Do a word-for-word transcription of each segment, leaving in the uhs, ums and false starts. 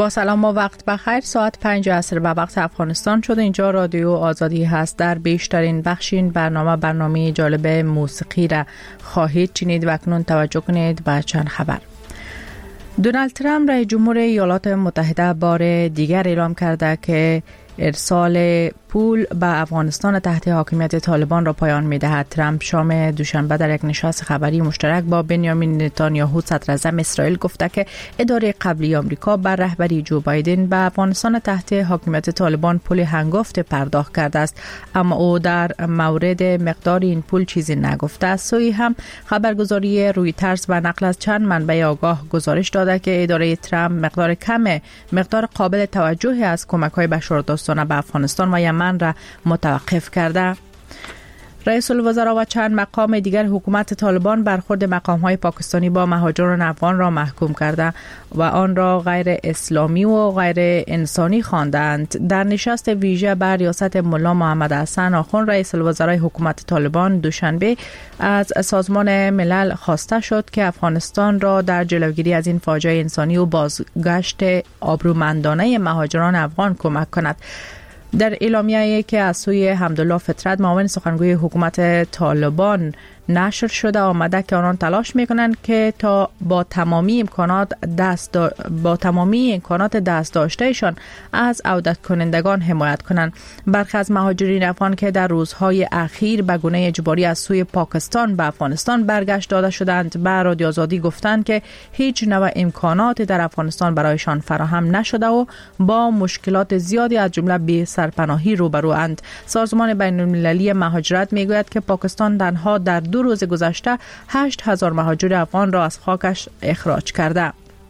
با سلام و وقت بخیر. ساعت پنج عصر به وقت افغانستان شده. اینجا رادیو آزادی هست. در بیشترین بخشین برنامه برنامه جالب موسیقی را خواهید شنید و اکنون توجه کنید به چند خبر. دونالد ترامپ رئیس جمهور ایالات متحده بار دیگر اعلام کرده که ارسال پول به افغانستان تحت حاکمیت طالبان را پایان می‌دهد. ترامپ شام دوشنبه در یک نشست خبری مشترک با بنیامین نتانیاهو صدر اعظم اسرائیل گفته که اداره قبلی آمریکا بر رهبری جو بایدن به افغانستان تحت حاکمیت طالبان پول هنگفت پرداخت کرده است، اما او در مورد مقدار این پول چیزی نگفته است. سوی هم خبرگزاری رویترز به نقل از چند منبع آگاه گزارش داده که اداره ترامپ مقدار کم مقدار قابل توجهی از کمک‌های بشردوستانه به افغانستان و یمن را متوقف کرده. رئیس الوزراء و چند مقام دیگر حکومت طالبان برخورد مقام‌های پاکستانی با مهاجران افغان را محکوم کرده و آن را غیر اسلامی و غیر انسانی خواندند. در نشست ویژه بر ریاست ملا محمد حسن آخوند، رئیس الوزراء حکومت طالبان دوشنبه از سازمان ملل خواسته شد که افغانستان را در جلوگیری از این فاجعه انسانی و بازگشت آبرومندانه مهاجران افغان کمک کند. در اعلامیه‌ای که از سوی حمدالله فطرت معاون سخنگوی حکومت طالبان نشر شده آمده که آنان تلاش میکنند که تا با تمامی امکانات دست دا... با تمامی امکانات دست داشتهشان از عودت کنندگان حمایت کنند. برخی از مهاجرین افغان که در روزهای اخیر به گونه اجباری از سوی پاکستان به افغانستان برگشت داده شدند به رادیو آزادی گفتند که هیچ نوع امکانات در افغانستان برایشان فراهم نشده و با مشکلات زیادی از جمله بی سرپناهی روبروند. سازمان بین‌المللی مهاجرت میگوید که پاکستان تنها در دو روز گذشته هشت هزار مهاجر افغان را از خاکش اخراج کرده.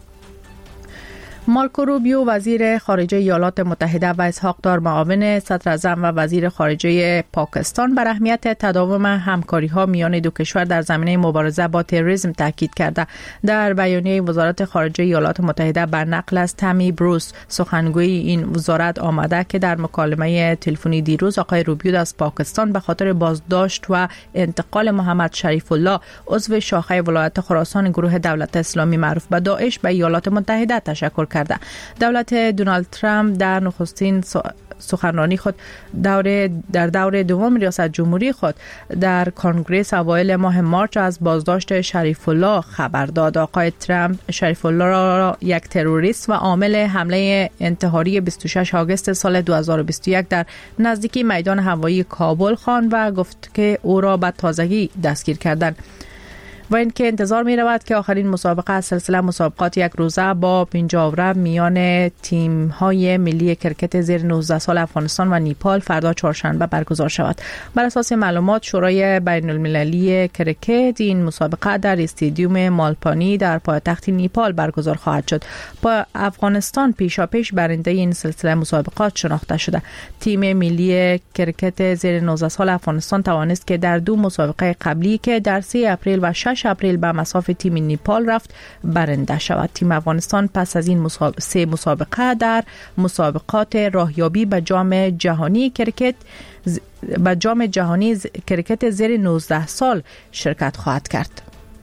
مارکو روبیو وزیر خارجه ایالات متحده و اسحاق دار معاون صدر اعظم و وزیر خارجه پاکستان بر اهمیت تداوم همکاری‌ها میان دو کشور در زمینه مبارزه با تروریسم تاکید کرده. در بیانیه وزارت خارجه ایالات متحده بر نقل از تامی بروس سخنگوی این وزارت آمده که در مکالمه تلفنی دیروز آقای روبیو از پاکستان به خاطر بازداشت و انتقال محمد شریف الله عضو شاخه ولایت خراسان گروه دولت اسلامی معروف به داعش به ایالات متحده تشکر کرده. دولت دونالد ترامپ در نخستین سخنرانی خود دور در دور دوم ریاست جمهوری خود در کنگره اوایل ماه مارچ از بازداشت شریف الله خبر داد. آقای ترامپ شریف الله را یک تروریست و عامل حمله انتحاری بیست و شش آگوست سال دو هزار و بیست و یک در نزدیکی میدان هوایی کابل خواند و گفت که او را به تازگی دستگیر کردند و اینکه انتظار می رود که آخرین مسابقه از سلسله مسابقات یک روزه با پنجاوره میان تیم های ملی کرکت زیر نوزده سال افغانستان و نیپال فردا چهارشنبه برگزار شود. بر اساس معلومات شورای بین المللی کرکت این مسابقه در استادیوم مالپانی در پایتخت نیپال برگزار خواهد شد. با افغانستان پیشاپیش برنده این سلسله مسابقات شناخته شده. تیم ملی کرکت زیر نوزده سال افغانستان توانست که در دو مسابقه قبلی که در سه اپریل و شش اپریل به مساف تیم نیپال رفت برنده شود. تیم افغانستان پس از این مسابقه سه مسابقه در مسابقات راهیابی به جام جهانی کرکت به جام جهانی کرکت زیر نوزده سال شرکت خواهد کرد.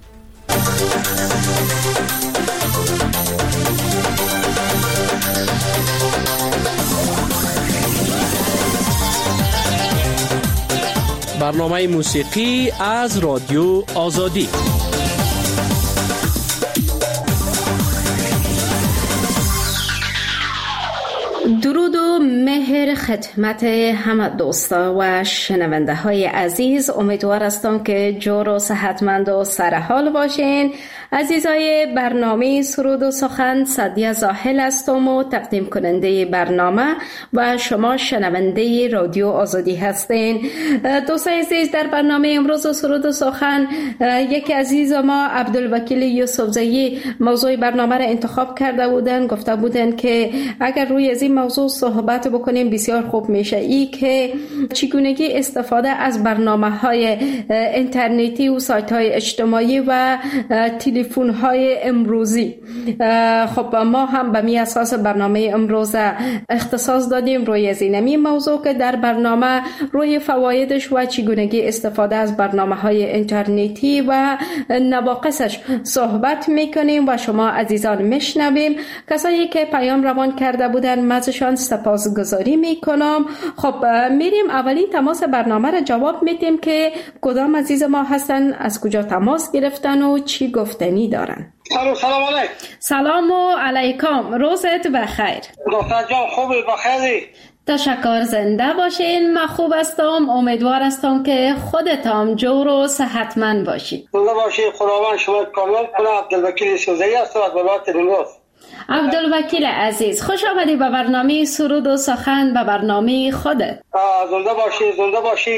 برنامه موسیقی از رادیو آزادی. درود و مهر خدمت همه دوستا و شنونده های عزیز. امیدوار هستم که جور و صحتمند و سرحال باشین. عزیزای برنامه سرود و سخن، سعدیه زاهل هستم و تقدیم کننده برنامه و شما شنونده رادیو آزادی هستین. دوستای عزیز، در برنامه امروز سرود و سخن یکی عزیز ما عبدالوکیل یوسفزئی موضوع برنامه را انتخاب کرده بودن. گفته بودن که اگر روی از این موضوع صحبت بکنیم بسیار خوب میشه، ای که چگونگی استفاده از برنامه های اینترنتی و سایت های اجتماعی و تلویزیونی تلفن های امروزی. خب ما هم به می اساس برنامه امروز اختصاص دادیم روی زینمی موضوع که در برنامه روی فوایدش و چگونگی استفاده از برنامه های اینترنتی و نواقصش صحبت میکنیم و شما عزیزان میشنویم. کسایی که پیام روان کرده بودن مزشان سپاسگزاری میکنم. خب میریم اولین تماس برنامه را جواب میدیم که کدام عزیز ما هستن، از کجا تماس گرفتن و چی گفتنی دارن. سلام سلام علیکم. سلام و علیکم، روزت بخیر. دکتر جان خوبی؟ بخیری؟ تشکر، زنده باشین. من خوب هستم، امیدوار هستم که خودت هم جور و صحتمند باشی. زنده باشی، خداوند شما کامیاب کنه. عبدالوکیل یوسفزئی هستم از ولایت نیمروز. عبدالوکیل عزیز، خوش آمدی به برنامه سرود و سخن، به برنامه خودت. زنده باشی، زنده باشی.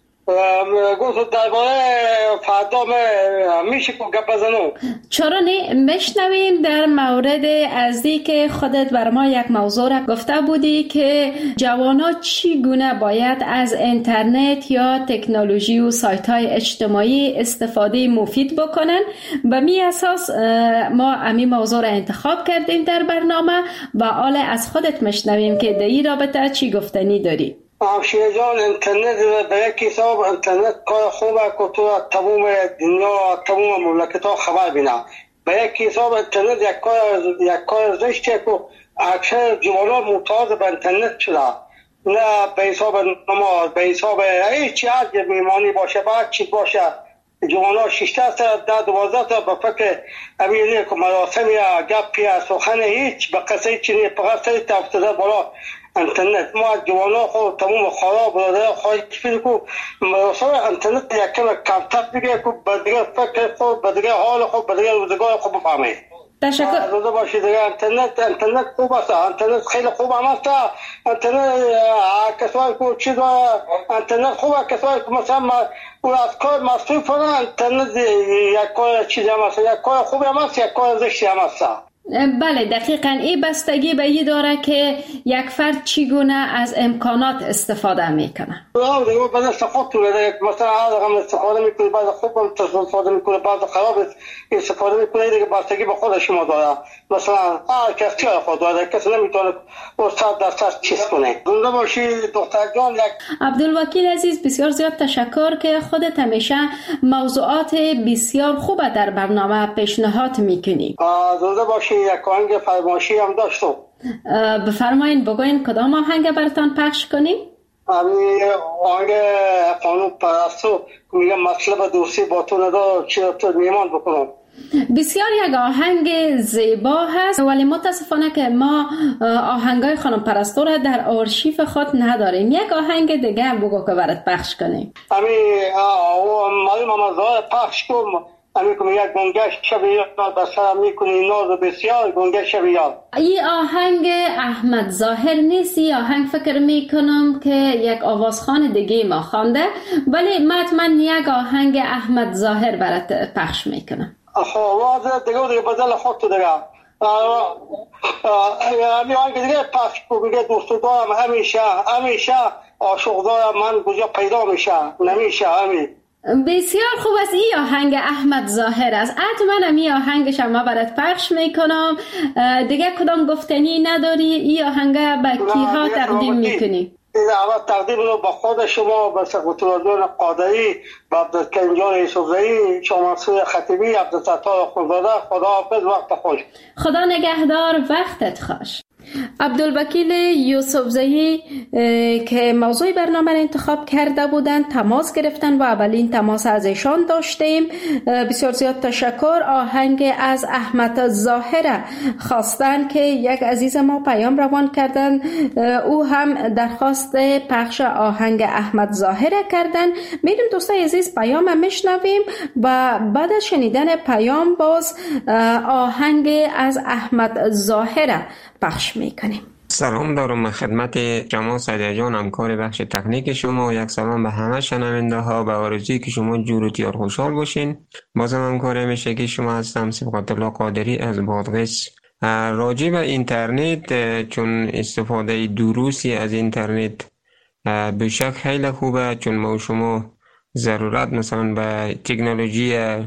گفت درباره فردا میشه که گپ بزنم؟ چرا نه، میشنویم. در مورد ازی که خودت بر ما یک موضوع را گفته بودی که جوانا چگونه باید از اینترنت یا تکنولوژی و سایت های اجتماعی استفاده مفید بکنن. به می اساس ما امی موضوع را انتخاب کردیم در برنامه و حال از خودت میشنویم که در این رابطه چی گفتنی داری. همشیره جان، اینترنت به یک حساب اینترنت کار خوبه که تو تمام دنیا تمام مملکت ها خبر بینه. به یک حساب اینترنت یک کار یک کار زشته که اکثر جوانان معتاد به اینترنت شده. نه به حساب نماز، به حساب هیچ هر میمانی باشه، بعد چی باشه، جوانان شیشته تا ده دوازده تا به فکر امینه که مراسم یا گپ یا سخن هیچ به قصه چینی فقط سری تفتده بالا اینترنت. ما جوانا خود تمام خراب برادر خواهی کفیده که مراسم اینترنت یکم کمتر بگه که بدگه فکر خود، بدگه حال خود، بدگه روزگار خود بفهمه. تشکر. روزه باشید دیگه. اینترنت اینترنت خوب است، اینترنت خیلی خوب هم است. اینترنت کسایی که چیز اینترنت خوبه، کسایی که مثلا اون از کار مصروفن، اینترنت یک کار چیزی هم است، یک کار خوبی هم است، یک کار زشتی هم است. بله دقیقاً. این بستگی به این داره که یک فرد چگونه از امکانات استفاده میکنه. آه دیگه بعد استفاده کنه، مثلا هر استفاده میکنه، بعد خوب استفاده میکنه، بعد خراب استفاده میکنه. دیگه بستگی به خود شما داره. مثلا هر کسی خود داره، کسی نمیتونه استاد درست چیز کنه. زنده باشی دکتر جان. یک عبدالوکیل عزیز، بسیار زیاد تشکر که خودت همیشه موضوعات بسیار خوب در برنامه پیشنهاد میکنی. زنده باشی. یک آهنگ فرمایشی هم داشتم. بفرمایین، بگوین کدام آهنگ براتان پخش کنیم؟ همین آهنگ قانون پرستو میگه مطلب دوستی با تو ندار چی تو میمان بکنم. بسیار یک آهنگ زیبا هست، ولی متاسفانه که ما آهنگای خانم پرستو را در آرشیف خود نداریم. یک آهنگ دیگه بگو که برات پخش کنیم. همین معلوم هم زار پخش کنم. همین که یک گنگش شبیار بسرم میکنی ناز بسیار گنگش شبیار. این آهنگ احمد ظاهر نیست. این آهنگ فکر میکنم که یک آوازخوان دیگه ما خوانده، ولی من یک آهنگ احمد ظاهر برات پخش میکنم. خب آواز دیگه دیگه بدل خود تو دیگه. همین آهنگ دیگه پخش کنم. میگه دوستو دارم همیشه همیشه، عاشق دارم من کجا پیدا میشه نمیشه. همین بسیار خوب است. این آهنگ احمد ظاهر است. حتما این آهنگش ما برات پخش میکنم. دیگه کدام گفتنی نداری؟ این آهنگ به کیها تقدیم میکنی؟ این اول تقدیم رو به خود شما، به سقوطلازون قادری، به عبدالکریم جان یوسفزئی، شما منصور خطیبی، عبدالستار خونزاده. خدا حافظ، وقت خوش. خدا نگهدار، وقتت خوش. عبدالوکیل یوسفزئی که موضوع برنامه را انتخاب کرده بودند تماس گرفتن و اولین تماس از ایشان داشتیم. بسیار زیاد تشکر. آهنگ از احمد ظاهر خواستن که یک عزیز ما پیام روان کردن، او هم درخواست پخش آهنگ احمد ظاهر کردن. میریم دوستای عزیز پیام میشنویم و بعد از شنیدن پیام باز آهنگ از احمد ظاهر پخش میکنیم. سلام دارم خدمت شما سعدی جان، همکار بخش تکنیک شما. یک سلام به همه شنونده ها، به آرزویی که شما جور و تیار خوشحال باشین. بازم همکار همیشه که شما هستم، صبغت الله قادری از بادغیس. راجع به اینترنت، چون استفاده دروسی از اینترنت به شک خیلی خوبه، چون ما شما ضرورت مثلا به تکنولوژی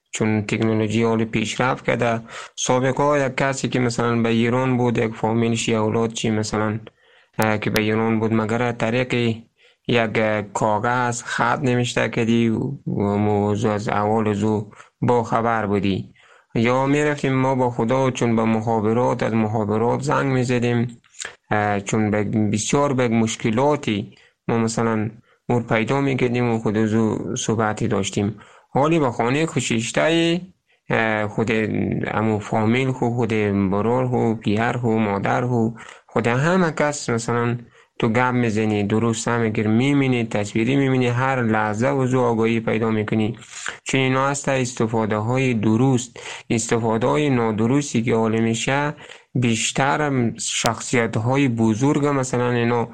چون تکنولوژی حال پیشرفت کرده. سابقا یک کسی که مثلا به ایران بود، یک فامیلش یا اولاد چی مثلا که به ایران بود، مگر طریق یک کاغذ خط نمیشته کردی و موضوع از اول زو با خبر بودی، یا میرفتیم ما با خدا چون به مخابرات از مخابرات زنگ میزدیم، چون بسیار به مشکلاتی ما مثلا مور پیدا میکردیم و خود زو صحبتی داشتیم. حالی به خانه خوشیشته خود امو فامیل خو، خود برار خو، پیر خو، مادر خو، خود همه کس مثلا تو گپ میزنی، درست هم اگر میبینی، تصویری میبینی، هر لحظه و زو آگاهی پیدا میکنی. چون اینا هست استفاده های درست. استفاده های نادرستی که حال میشه بیشتر شخصیت های بزرگ مثلا اینا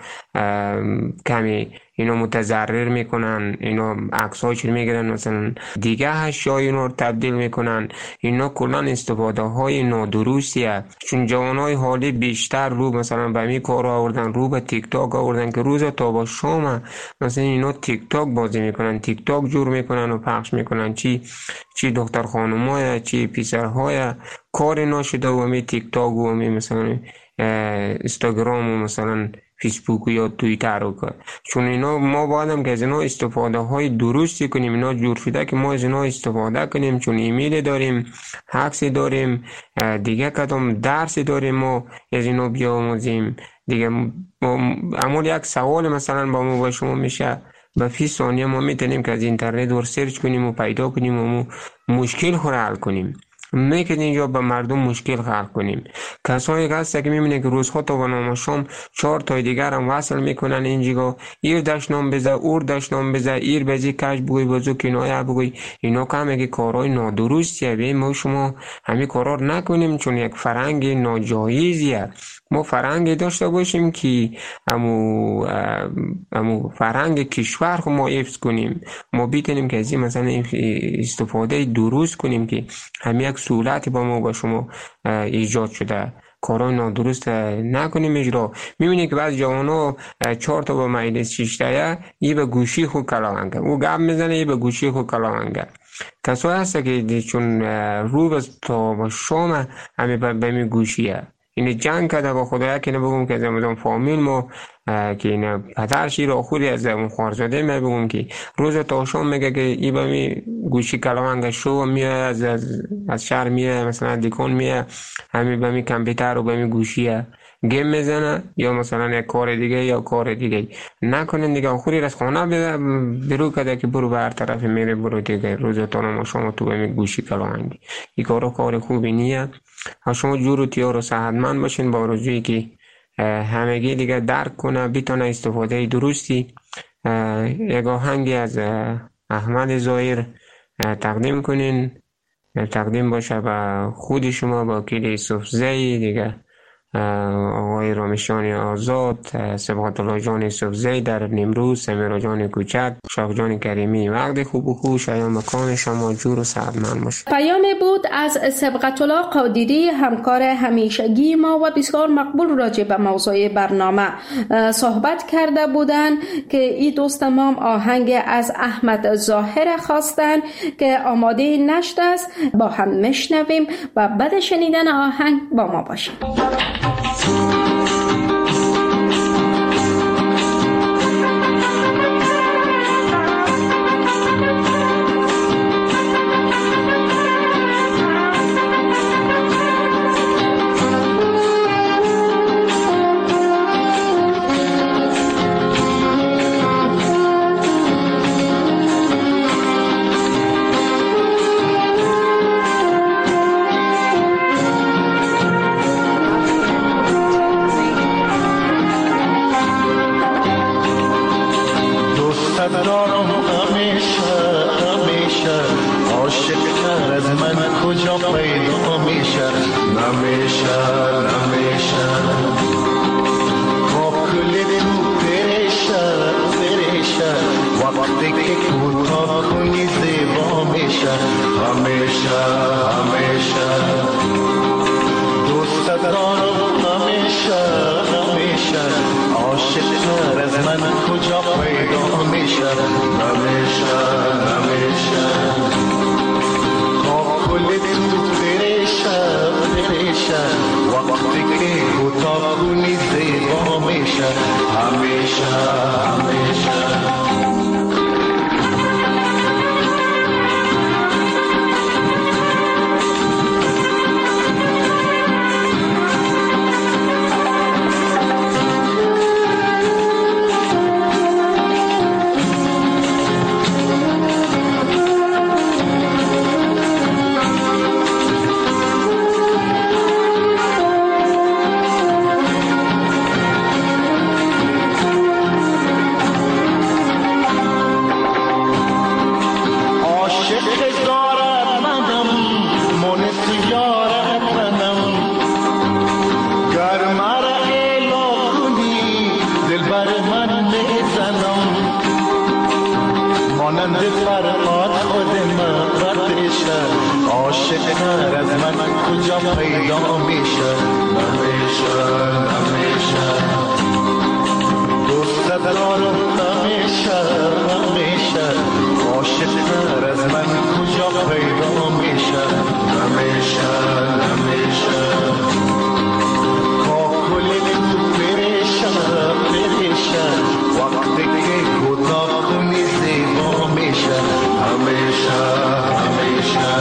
کمی اینا متضرر میکنن، اینا عکس‌هاش رو میگیرن مثلا دیگه اشیا اینا رو تبدیل میکنن. اینا کلا استفاده های نادرستیه. چون جوانای حالی بیشتر رو مثلا به می کار آوردن، رو به تیک تاک آوردن که روز تا با شام مثلا اینا تیک تاک بازی میکنن، تیک تاک جور میکنن و پخش میکنن، چی چی دختر خانمای چی پسرهای کار ناشده و می تیک تاک و می مثلا اینستاگرام و مثلا فیسبوک یا توییتر رو کرد. چون اینا ما بایدم که از اینا استفاده های درستی کنیم. اینا جور شده که ما از اینا استفاده کنیم، چون ایمیل داریم، عکس داریم، دیگه کدام درسی داریم ما از اینا بیاموزیم دیگه. اما یک سوال مثلا با ما با شما میشه، به فی ثانیه ما میتونیم که از اینترنت ور سرچ کنیم و پیدا کنیم و مشکل خود حل کنیم. میکنیم یا به مردم مشکل خلق کنیم. کسایی که هست که میبینه که روزها تا و نام شام چهار تای دیگر هم وصل میکنن اینجا، ایر دشنام بزه، اور دشنام بزه، ایر بزی کش بگوی بزو کنایه بگوی. اینا که همه که کارهای نادرستیه. بیم ما شما همین کارها نکنیم، چون یک فرهنگ ناجایزیه. ما فرهنگ داشته باشیم که امو امو فرهنگ کشور خو ما حفظ کنیم. ما بیتونیم که از این مثلا استفاده درست کنیم که همین یک سهولتی با ما با شما ایجاد شده. کارهای نادرست نکنیم اجرا. میبینی که بعض جوانا چهار تا با مجلس شیشتایه یه به گوشی خود کلاونگه، او گپ میزنه یه به گوشی خود کلاونگه. کسایی هست که چون رو بز تا با شام همه به می گوشیه. این جنگ کرده با خدایا که نبگم که از امازان فامیل ما که این پدرشی را خودی از اون خوارزاده می بگم که روز تا شام میگه که ای با می گوشی کلاونگه شو میه از, از, از شهر میه مثلا دیکون میه همین با می کمپیوتر و با می گوشیه گیم میزنه یا مثلا یک کار دیگه یا کار دیگه نکنین دیگه. خودی از خانه برو کده که برو به هر طرف میره برو دیگه روز تا نما شما تو با می گوشی کلاونگی. این کارو کار خوبی نیه. شما جور و تیار و صحتمند باشین با آرزویی که همگی دیگه درک کنه بتونه استفاده درستی. یک آهنگی از احمد ظاهر تقدیم کنین، تقدیم باشه به خود شما با کلی یوسف زی دیگه، آقای رامشان آزاد، سبقت الله جان یوسف زی در نیمروز، سمیرا جان کوچک، شاق جان کریمی. وقت خوب و خوش ایام مکان شما جور و صحتمند باشه. پیامی بود از سبقت الله قادری، همکار همیشگی ما و بسیار مقبول راجع به موضوع برنامه صحبت کرده بودند که این دوست ما آهنگ از احمد ظاهر خواستن که آماده نشده است. با هم میشنویم و بعد شنیدن آهنگ با ما باشیم. فرهاد خود من ردشه، عاشق‌تر از من کجا پیدا میشه؟ نمیشه نمیشه دوست دارم نمیشه نمیشه، عاشق‌تر از من کجا پیدا میشه؟ نمیشه نمیشه کاکل تو پریشه پریشه، وقتی که گدا کنی زیبا میشه. همیشه همیشه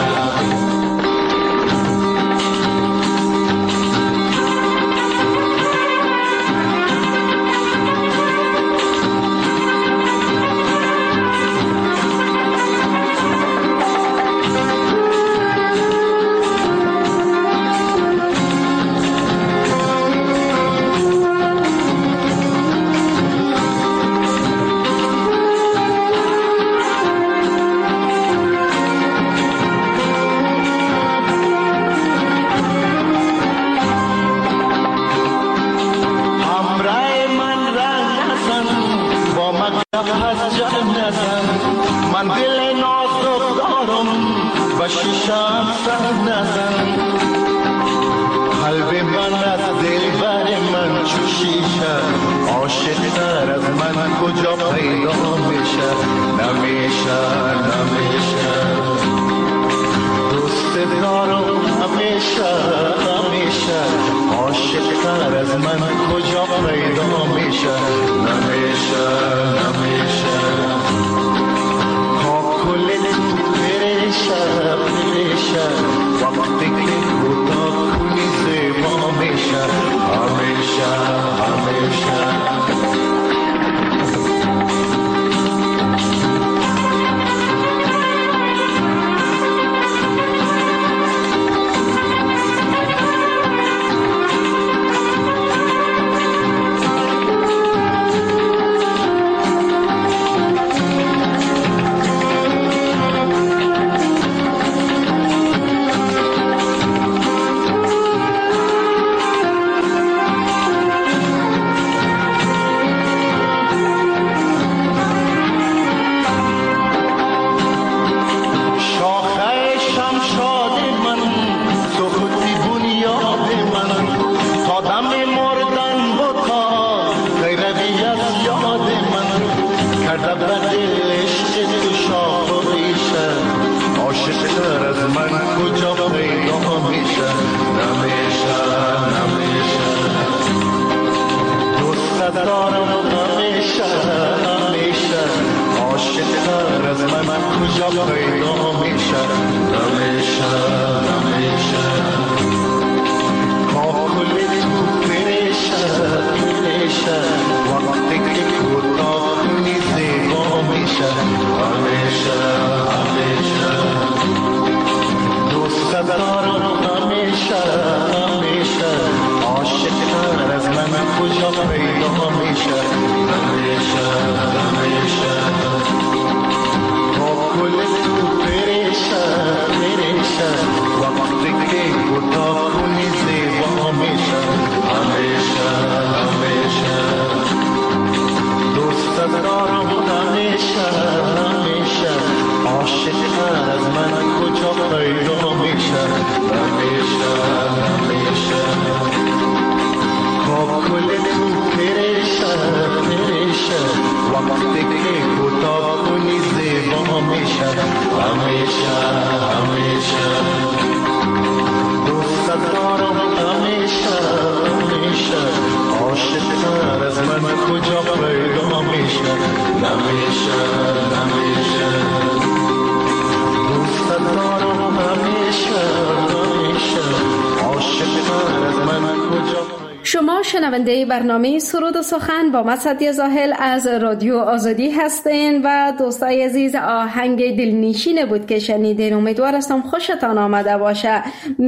شما شنونده برنامه سرود و سخن با مسعدی زاهل از رادیو آزادی هستین و دوستای عزیز، آهنگ دلنشین بود که شنیدین. امیدوار هستم خوشتان آمده باشه.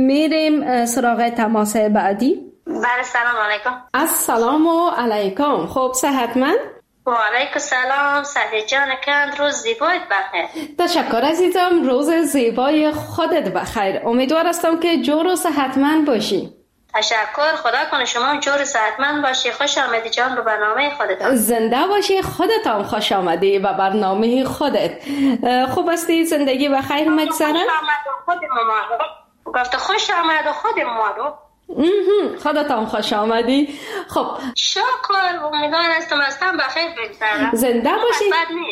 میریم سراغ تماس بعدی. بله، سلام علیکم. السلام علیکم. خب صحتمند؟ و علیکم سلام. سعدی جان کند روز زیبایت بخیر. تشکر عزیزم، روز زیبای خودت بخیر. امیدوار هستم که جور و صحتمند باشی. تشکر. خدا کنه شما جور صحتمند باشی. خوش آمدی جان به برنامه خودت. زنده باشی. خودت هم خوش آمدی به برنامه خودت. خوب هستی؟ زندگی و خیر مگذره؟ خوش آمد و خود مامادو گفت خوش آمد و خود مامادو. خودت هم خوش آمدی. خب شکر. امیدوار هستم هستم بخیر بگذره. زنده باشی.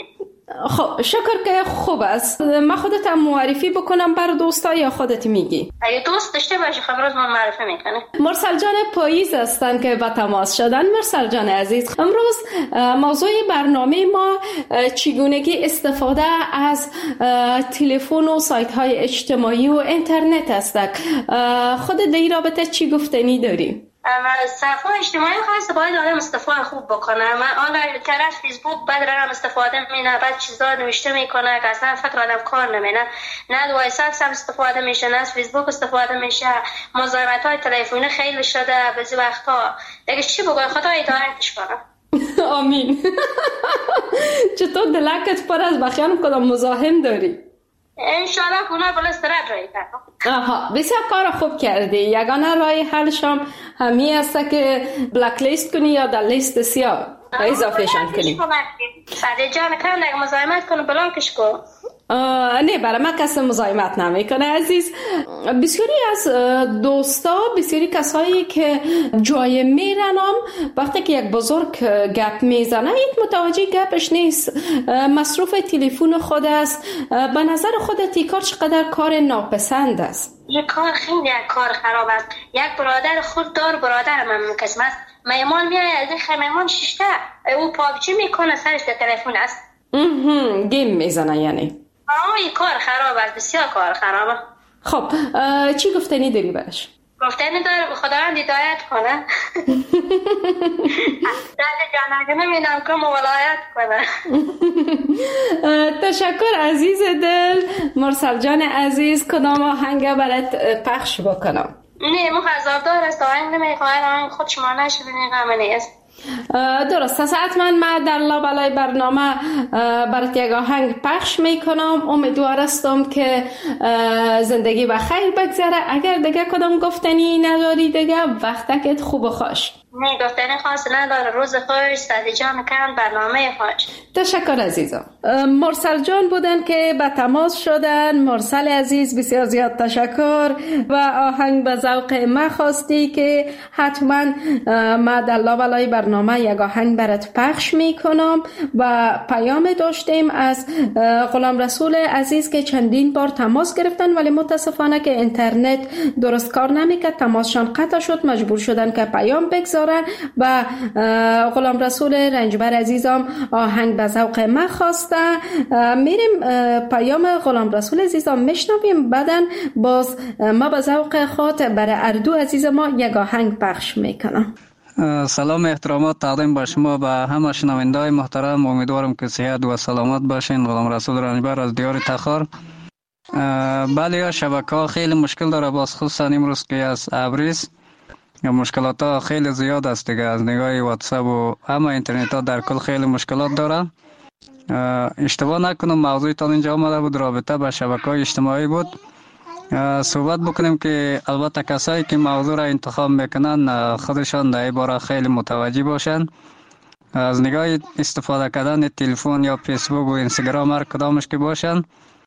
خب شکر که خوب است. من خودت هم معرفی بکنم بر دوستا یا خودت میگی؟ اگه دوست داشته باشی خب روز من معرفی میکنه. مرسل جان پاییز هستن که به تماس شدن. مرسل جان عزیز، امروز موضوع برنامه ما چگونگی استفاده از تلفن و سایت های اجتماعی و اینترنت است. خودت در این رابطه چی گفتنی داری؟ صفحه اجتماعی خاص باید آدم استفاده خوب بکنه. من آنلاین طرف فیسبوک بعد رقم استفاده مینه، بعد چیزا نوشته میکنه که اصلا فکر آدم کار نمینه. نه واتساپ هم استفاده میشه، نه از فیسبوک استفاده میشه. مزاحمت های تلفنی خیلی شده بعضی وقتا. دیگه چی بگم؟ خدا هدایتش کنه. آمین. چطور دلکت پر از بخیان کدام مزاحم داری؟ انشالله که اونا بلا استراد رایی کنم. آها، بسیار کار خوب کردی. یگانه رای حلشم همی است که بلک لیست کنی یا در لیست سیاه اضافهشان کنی. سعدی جان کنم اگه مزاحمت کنه بلاکش کن. نه، برای من کسی مزاحمت نمیکنه عزیز. بسیاری از دوستا، بسیاری کسایی که جای میرنم وقتی که یک بزرگ گپ میزنه این متوجه گپش نیست، مصروف تلفن خود است. به نظر خودت این کار چقدر کار ناپسند است؟ یک کار خیلی یک کار خراب است. یک برادر خود دار برادر من مکسم است. میمان میای از این خمیمان ششته او پابجی میکنه سرش در تلفن است. گیم میزنه یعنی. آه این کار خراب است، بسیار کار خرابه. خب چی گفتنی داری برش؟ گفتنی داره به خداوند هدایت کنه. دل جانگه نمینم که مولایت کنه. تشکر عزیز دل. مرسل جان عزیز، کدام آهنگ برات پخش بکنم؟ نه مو خزاردار است، آهنگ نمیخواهد، آهنگ خود شما نشدنی غمه نیست. درست است. حتما من در لابلای برنامه برات یک آهنگ پخش میکنم. امیدوار هستم که زندگی و خیر بگذره. اگر دیگه کدام گفتنی نداری دیگه وقتت خوب و خوش. نه گفتنی خاص نداره. روز خوش. سعدی جان کن برنامه خوش. تشکر عزیزم. مرسل جان بودن که به تماس شدن. مرسل عزیز بسیار زیاد تشکر. و آهنگ به ذوق ما خواستی که حتما ما در لابلای برنامه یک آهنگ برات پخش میکنم. و پیام داشتیم از غلام رسول عزیز که چندین بار تماس گرفتن ولی متاسفانه که اینترنت درست کار نمیکرد، تماسشان قطع شد، مجبور شدن که پیام بگذارن. و غلام رسول رنجبر عزیزم آهنگ به ذوق ما خواسته. میریم پیام غلام رسول عزیزم میشنویم، بعدن باز ما به ذوق خود برای اردو عزیز ما یک آهنگ پخش میکنم. سلام احترامات تقدیم به شما به همه شنونده‌های محترم. امیدوارم که صحت و سلامت باشین. غلام رسول رنجبر از دیار تخار. بله شبکه خیلی مشکل داره، باز خصوصا امروز که از ابریز مشکلات ها خیلی زیاد است دیگه. از نگاه واتساپ و همه اینترنت ها در کل خیلی مشکلات داره. اشتباه نکنم موضوع تا اینجا آمده بود رابطه با شبکه های اجتماعی بود. صحبت بکنیم که البته کسایی که موضوع را انتخاب میکنن خودشان در این باره خیلی متوجه باشن. از نگاه استفاده کردن تلفن یا فیسبوک و اینستاگرام هر کدامش که باشن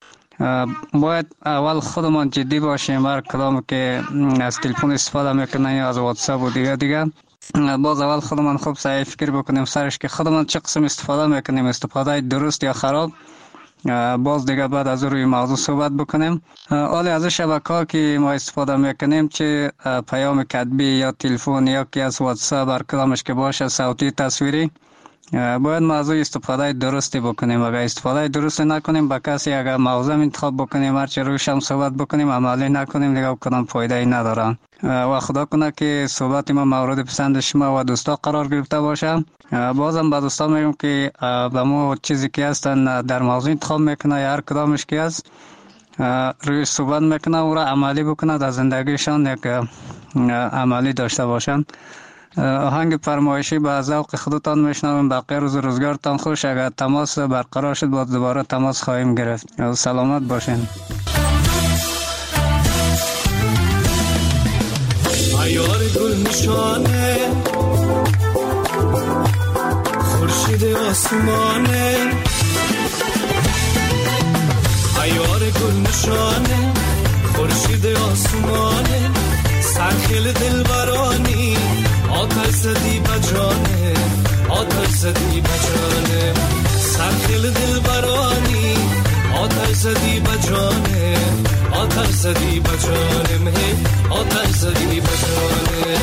باید اول خودمان جدی باشیم. هر کدام که از تلفن استفاده میکنن یا از واتساپ و دیگه دیگه باز اول خودمان خوب صحیح فکر بکنیم سرش که خودمان چه قسم استفاده میکنیم، استفاده درست یا خراب. باز دیگه بعد از روی موضوع صحبت بکنیم. حالا از شبکه‌ها که ما استفاده میکنیم چه پیام کتبی یا تلفن یا که از واتساپ هر کدامش که باشه صوتی تصویری باید موضوع استفاده درستی بکنیم. اگر استفاده درست نکنیم با کسی اگر موضوع انتخاب بکنیم هرچی روش هم صحبت بکنیم عملی نکنیم دیگه کدام فایده ای نداره. و خدا کنه که صحبت ما مورد پسند شما و دوستا قرار گرفته باشه. بازم به دوستا میگم که به ما چیزی که هستن در موضوع انتخاب میکنه یا هر کدامش که هست روی صحبت میکنه و را عملی بکنه در زندگیشان یک عملی داشته باشن. آهنگ فرمایشی به ذوق خودتان میشنویم. باقی روز روزگارتان خوش. اگر تماس برقرار شد باز دوباره تماس خواهیم گرفت. سلامت باشین. عیار گل نشانه خورشید آسمانه عیار گل نشانه خورشید آسمانه سرخیل دلبرانی آتش زدی بجانه آتش زدی بجانه سرخیل دلبرانی آتش زدی بجانه آتش زدی بجانه مه آتش زدی بجانه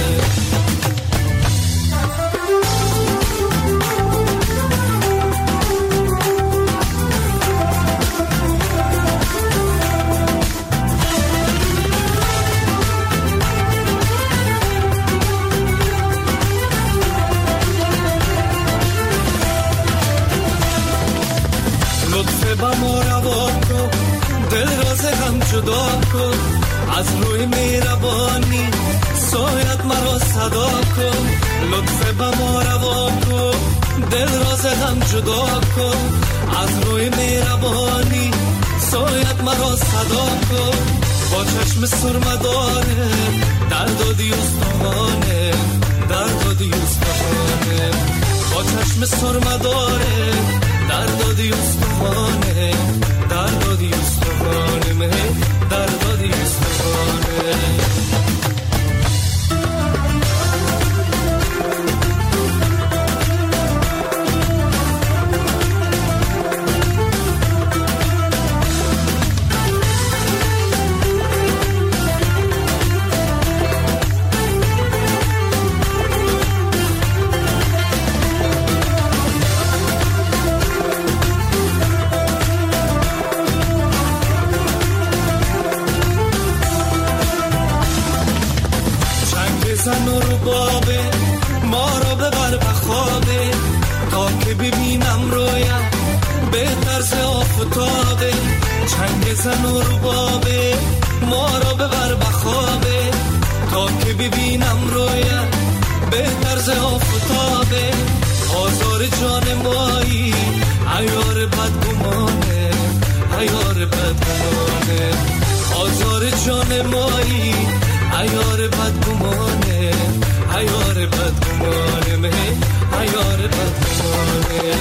با ما روا کن دل راز هم جدا کن از روی مهربانی سایت مرا صدا کن لطف با ما روا کن دل راز هم جدا کن از روی مهربانی سایت مرا صدا کن با چشم سرمداره دردادی استوانه دردادی استوانه با چشم سرمداره دردادی استوانه دردادی استوانه مه دردادی استوانه زن و ربابه ما رو ببر بخوابه تا که ببینم رویم به طرز آفتابه چنگ زن و ربابه ما رو ببر بخوابه تا که ببینم رویم به طرز آفتابه آزار جان مایی عیار بدگمانه عیار بدگمانه آزار جان مایی عیار بدگمانه عیار بدگمانه مه عیار بدگمانه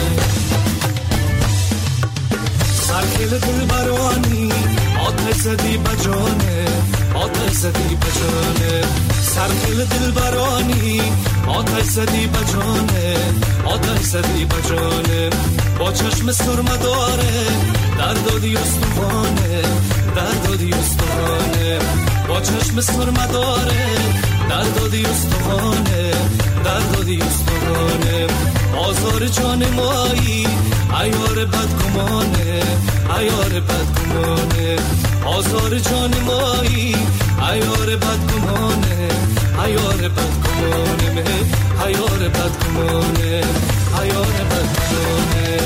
سرخیل دلبرانی آتش زدی بجانه آتش زدی بجانه سرخیل دلبرانی آتش زدی بجانه آتش زدی بجانه با چشم سرمداره دردادی استوانه دردادی استوانه با چشم سرمداره دردادی استوانه دردادی استوانه آزار جان مایی عیار بدگمانه عیار بدگمانه آزار جان مایی عیار بدگمانه عیار بدگمانه مه عیار بدگمانه عیار بدگمانه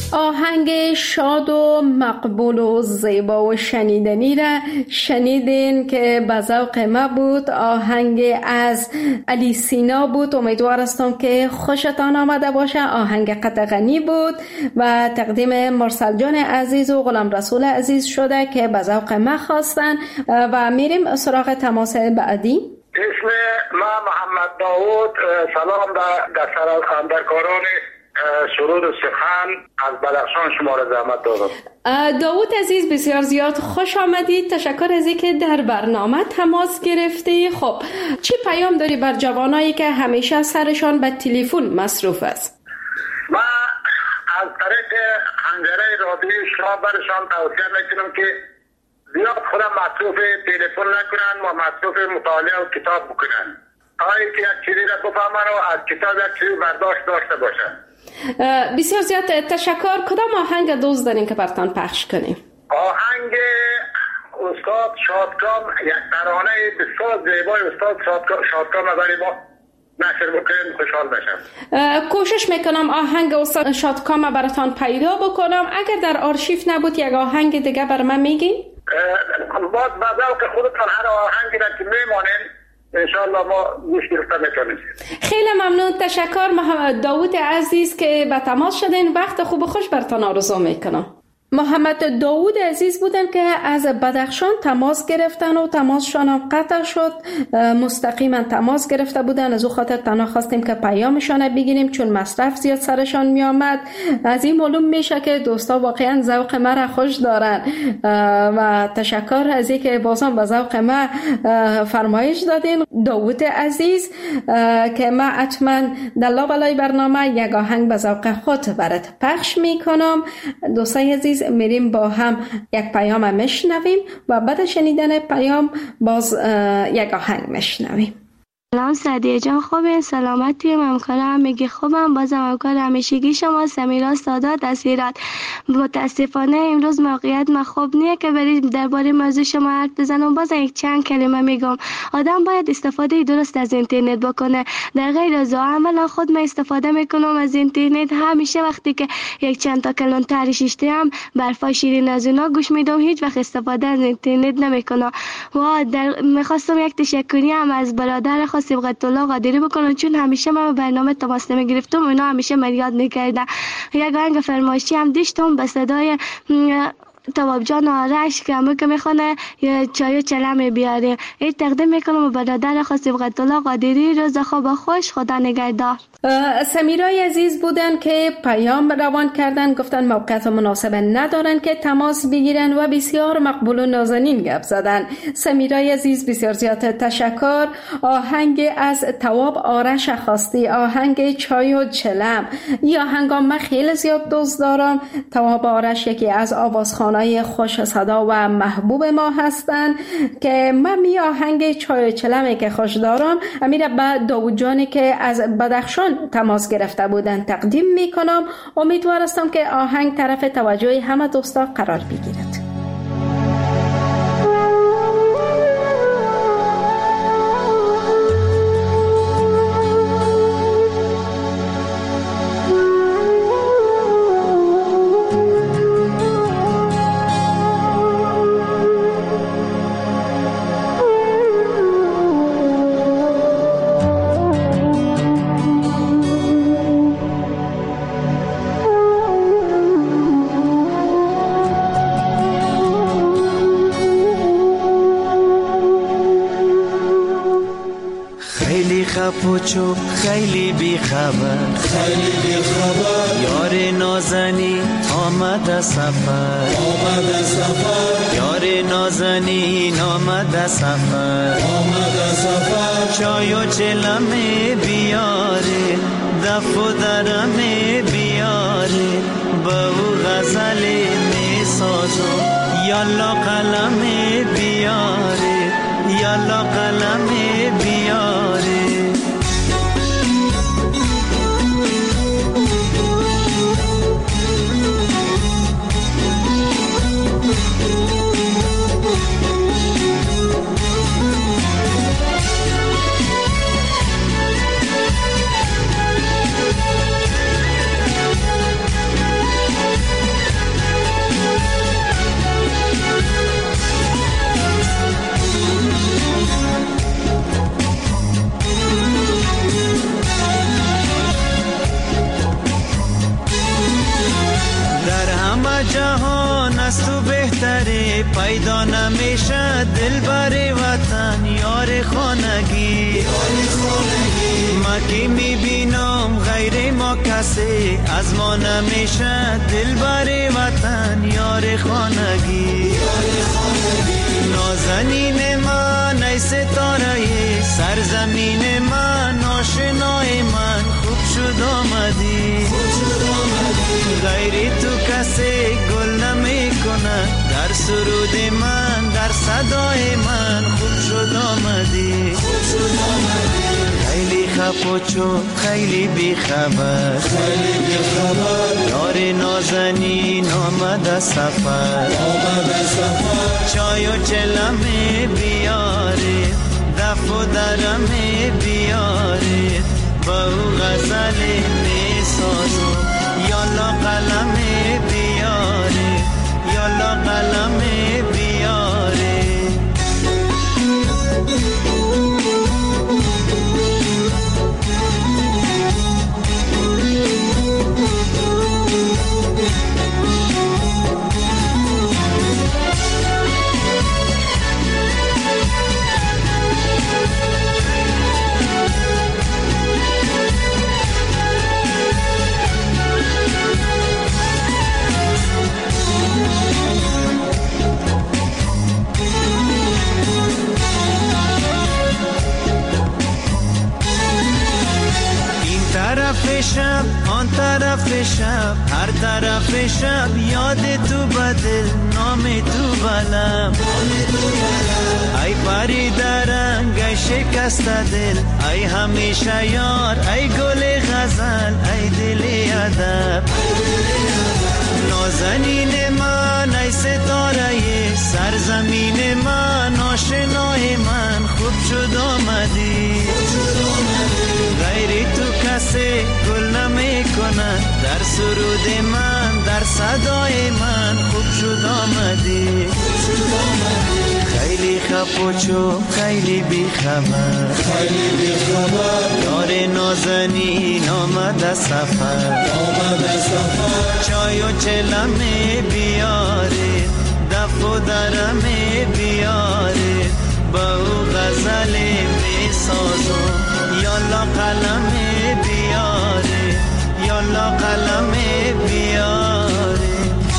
آهنگ شاد و مقبول و زیبا و شنیدنی را شنیدین که به ذوق ما بود. آهنگ از علی سینا بود. امیدوار هستم که خوشتان آمده باشه. آهنگ قطغنی بود و تقدیم مرسل جان عزیز و غلام رسول عزیز شده که به ذوق ما خواستن و میریم سراغ تماس بعدی. اسم ما محمد داوود. سلام در خاندرکاران سرود و سخن از بدخشان شما را زحمت دادم. داوود عزیز بسیار زیاد خوش آمدید. تشکر از اینکه در برنامه تماس گرفتی. خب چی پیام داری بر جوانایی که همیشه سرشان به تلفن مصروف است؟ ما از طریق حنجره رادیو شما برشان توصیه میکنم که زیاد خودم مصروف تلفن نکنن و مصروف مطالعه و کتاب بکنن تا اینکه یک چیزی را بفهمن و از کتاب یک چیزی برداشت داشته باشن. بسیار زیاد تشکر. کدام آهنگ دوست دارین که براتان پخش کنیم؟ آهنگ استاد شادکام، یک ترانه بسیار زیبای استاد شادکام برای ما نشر بکنیم خوشحال بشم. کوشش میکنم آهنگ استاد شادکام براتان پیدا بکنم. اگر در آرشیو نبود یک آهنگ دیگه بر من میگین؟ باز بذل که خودتان هر آهنگی را که میمانین انشاءالله ما گوش گرفته میکنیم. خیلی ممنون. تشکر محمد داوود عزیز که به تماس شدین. وقت خوب و خوش براتان آرزو میکنم. محمد داوود عزیز بودن که از بدخشان تماس گرفتن و تماسشان هم قطع شد. مستقیما تماس گرفته بودن، از او خاطر تنها خواستیم که پیامشان بگیریم چون مصرف زیاد سرشان می آمد. از این معلوم میشه که دوستا واقعا ذوق ما را خوش دارن و تشکر از اینکه بازم به ذوق ما فرمایش دادین داوود عزیز که ما حتما در لابلای برنامه یک آهنگ به ذوق خود برات پخش میکنم. دوستای عزیز میریم با هم یک پیام میشنویم و بعد شنیدن پیام باز یک آهنگ میشنویم. سلام سعدیه جان، خوبه؟ سلامتی؟ ممکنه میگی خوبم. بازم همکار همیشگی شما سمیرا سادات از هرات. متاسفانه امروز موقعیت ما خوب نیه که بریم درباره موضوع شما حرف بزنم. باز یک چند کلمه میگم. آدم باید استفاده درست از اینترنت بکنه. در غیر از عملا خود من استفاده میکنم از اینترنت. همیشه وقتی که یک چند تا کلون ترشیشته هم برفای شیرین از اونا گوش میدم، هیچ وقت استفاده از اینترنت نمیکنم. و در میخواستم یک تشکری هم از برادر سبقت الله قادری بکنم چون همیشه من برنامه تماس نمیگرفتم، اونا همیشه من یاد میکردن. یک آهنگ فرمایشی هم داشتم به صدای تواب جان آرش که همه که میخونه چای و چلم بیاره. این تقدیم میکنم و برادر سبقت الله قادری. روز خوب خوش، خدا نگهدار. سمیرای عزیز بودن که پیام روان کردن، گفتن موقعیت مناسب ندارن که تماس بگیرن و بسیار مقبول و نازنین گپ زدن. سمیرای عزیز بسیار زیاد تشکر. آهنگ از تواب آرش خواستی، آهنگ چای و چلم. این آهنگ من خیلی زیاد دوست دارم. تواب آرش یکی از آوازخوانای خوش صدا و محبوب ما هستن که من می آهنگ چای و چلمی که خوش دارم امیر با داوود جانی که از بدخشان تماس گرفته بودن تقدیم میکنم. امیدوار هستم که آهنگ طرف توجه همه دوستا قرار بگیرد. پوچو خیلی بی خبر، خیلی بی خبر، یار نازنی آمد سفر، آمد سفر، یار نازنین آمد سفر، آمد سفر، چای و چلم بیاره، دف و درم بیاره، با او غزل می سازم، یالا قلم بیاره، یالا قلم بیاره. جهان از تو بهتره، پیدا نمیشه دلبر وطن یار خانگی. ما که میبینم غیر ما کسی، از ما نمیشه دلبر وطن یار خانگی. نازنین من ای ستاره سرزمین من، آشنای من خوب شد آمدی. غیر تو کسی گل نمی کنه، در سرود من در صدای من خوب شد آمدی. خیلی خپوچو خیلی بی خبر، خیلی بی خبر، یار نازنین آمد سفر، آمد سفر، چای و چلم بیاره، دف و درم بیاره، با او غزل می سازم، یالا قلم بیاره، یالا قلم بیاره. طرف شب یاد تو بدل نام تو بلم ای پری درنگ ای شکست دل ای همیشه یار ای گل غزل ای دل ادب نازنین من ای ستاره سرزمین من آشنای من خوب شد آمدی غیری تو کسی گل نمی کنن در سرود من در صدای من خوب شد آمدی خیلی خف و چوب خیلی بی خبر خیلی بی خبر یار نازنین آمد سفر آمد سفر چای و چلمه بیاره دف و درمه بیاره با او غزل می سازم یالا قلمه بیاره یالا قلمه بیاره.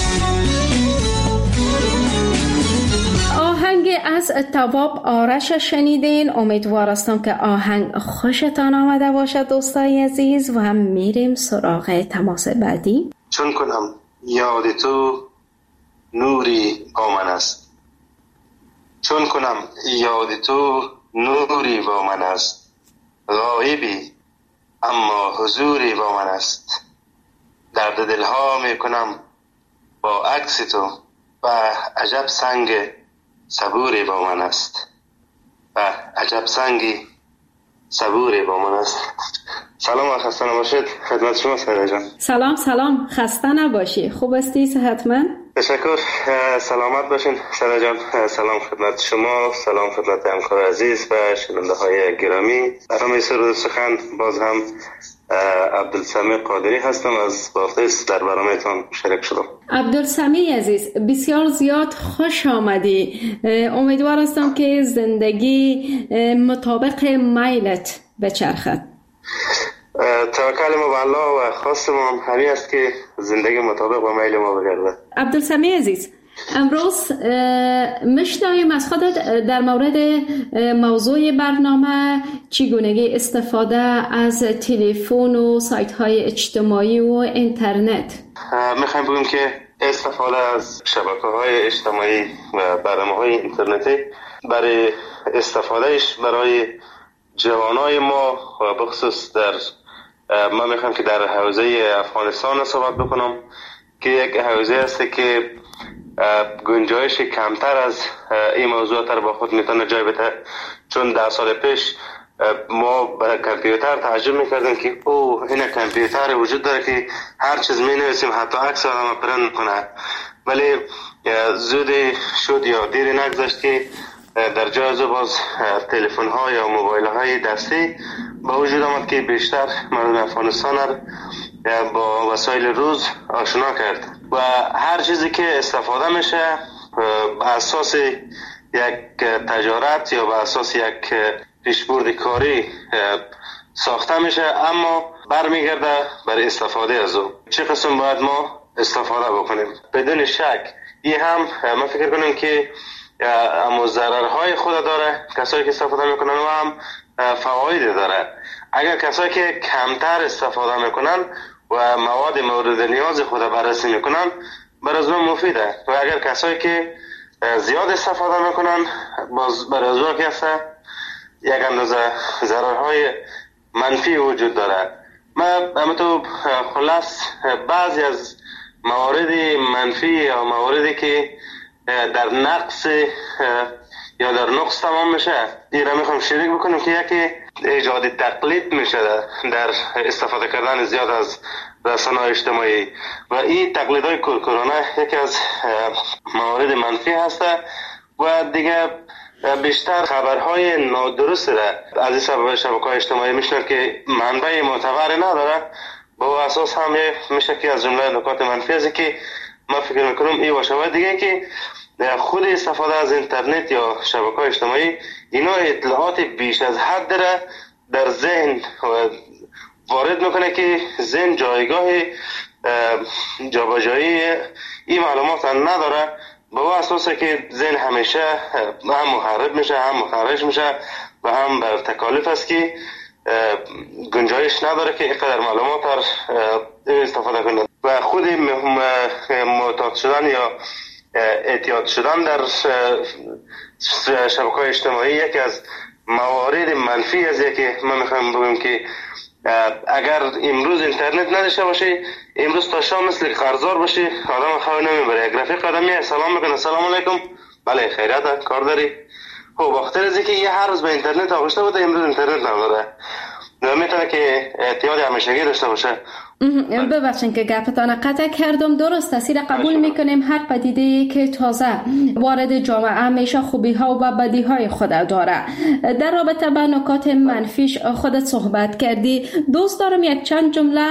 آهنگ از تواب آرش شنیدین. امیدوارستم که آهنگ خوشتان آمده باشد دوستای عزیز و هم میریم سراغ تماس بعدی. چون کنم یاد تو نوری با من است چون کنم یاد تو نوری با من است غایبی اما حضوری با من است درد دلها می کنم با عکس تو و عجب سنگ صبوری با من است و عجب سنگی صبوری با من است. سلام و خسته نباشید خدمت شما سایده جان. سلام سلام خسته نباشی. خوب هستی صحتمند؟ تشکر سلامت باشین سایده جان. سلام خدمت شما سلام خدمت همکار عزیز و شنونده های گرامی. برنامه سرود سخن باز هم عبدالسمیع قادری هستم از بافیس در برنامه‌تان شریک شدم. عبدالسمیع عزیز بسیار زیاد خوش آمدی. امیدوار هستم که زندگی مطابق میلت بچرخد. توکل ما به الله و خواست ما هم همین است که زندگی مطابق با میل ما بگرده. عبدالسمیع عزیز امروز میشنویم از خودت در مورد موضوع برنامه چگونگی استفاده از تلفن و سایت های اجتماعی و اینترنت. میخوایم بگیم که استفاده از شبکه های اجتماعی و برنامه های اینترنتی برای استفادهش برای جوانای ما و بخصوص در من میخوام که در حوزه افغانستان صحبت بکنم که یک حوزه است که گنجایش کمتر از این موضوع تر با خود میتونه جای بده. چون ده سال پیش ما به کامپیوتر تعجب میکردیم که او این کامپیوتر وجود داره که هر چیز مینویسیم حتی عکس آدم پرنت کنه، ولی زود شد یا دیر نگذشت که در جای از باز تلفن ها یا موبایل های دستی با وجود آمد که بیشتر مردم افغانستان با وسایل روز آشنا کرد و هر چیزی که استفاده میشه به اساس یک تجارت یا به اساس یک پیشبرد کاری ساخته میشه، اما برمیگرده برای استفاده از او. چه قسم باید ما استفاده بکنیم؟ بدون شک این هم ما فکر کنیم که اما ضررهای خود داره کسایی که استفاده میکنن و هم فواید داره. اگر کسایی که کمتر استفاده میکنن و مواد مورد نیاز خود بررسی میکنن برای از اون مفیده، و اگر کسایی که زیاد استفاده میکنن باز برای از اون کسا یک اندازه ضررهای منفی وجود داره. من همینطور خلاص بعضی از موارد منفی یا مواردی که در نقص یا در نقص تمام میشه این را میخوام شریک بکنم که یکی ایجاد تقلید میشه در استفاده کردن زیاد از رسانه‌های اجتماعی و این تقلیدهای کورکورانه یکی از موارد منفی هست و دیگه بیشتر خبرهای نادرست را از این سبب شبکه‌های اجتماعی میشنن که منبع معتبر نداره. با اساس هم میشه که از جمله نکات منفی است که ما فکر میکنم این باشه. و دیگه که خود استفاده از اینترنت یا شبکه‌های اجتماعی اینا اطلاعات بیش از حد را در ذهن وارد میکنه که ذهن جایگاه جابجایی این معلومات نداره. با اساسه که ذهن همیشه هم محرب میشه هم مخرج میشه و هم بر تکالیف است که گنجایش نداره که اینقدر معلومات را استفاده کنه. و خود معتاد شدن یا اعتیاد شدن در شبکه‌های اجتماعی یکی از موارد منفی است که من میخوام بگم که اگر امروز اینترنت نداشته باشه، امروز تا شام مثل قرضدار باشه، آدم خواه نمیبره. یک رفیق قدمی سلام میکنه، سلام علیکم، بله خیریت، کار داری؟ خب بخاطر از اینکه یه هر روز به اینترنت آغشته بوده امروز اینترنت نداره و میتونه که اعتیاد همیشگی داشته باشه. ببخشید که گپتان قطع کردم. درست است، قبول میکنیم هر پدیده‌ای که تازه وارد جامعه همیشه خوبی ها و بدی های خود داره. در رابطه با نکات منفیش خودت صحبت کردی، دوست دارم یک چند جمله